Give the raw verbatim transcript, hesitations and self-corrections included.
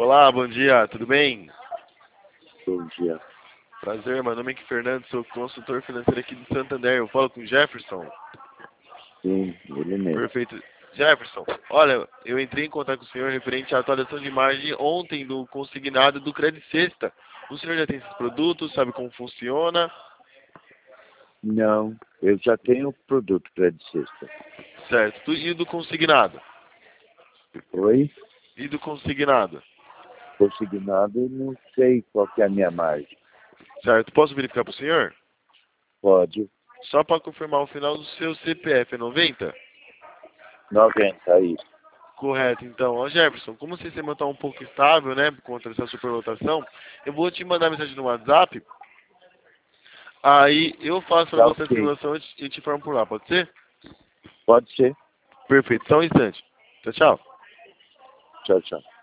Olá, bom dia, tudo bem? Bom dia. Prazer, meu nome é Henrique Fernandes, sou consultor financeiro aqui de Santander. Eu falo com o Jefferson. Sim, ele mesmo. Perfeito. Jefferson, olha, eu entrei em contato com o senhor referente à atualização de margem ontem do consignado do Credit Sexta. O senhor já tem esses produtos, sabe como funciona? Não, eu já tenho o produto para de sexta. Certo. E do consignado? Oi? E do consignado? Consignado, não sei qual que é a minha margem. Certo. Posso verificar para o senhor? Pode. Só para confirmar o final do seu C P F é noventa? noventa, isso. Correto, então. Ó, Jefferson, como o sistema está um pouco estável, né, contra essa superlotação, eu vou te mandar mensagem no WhatsApp, aí eu faço para Tá você a ok. simulação e te, e te informo por lá, pode ser? Pode ser. Perfeito, só um instante. Tchau, tchau. Tchau, tchau.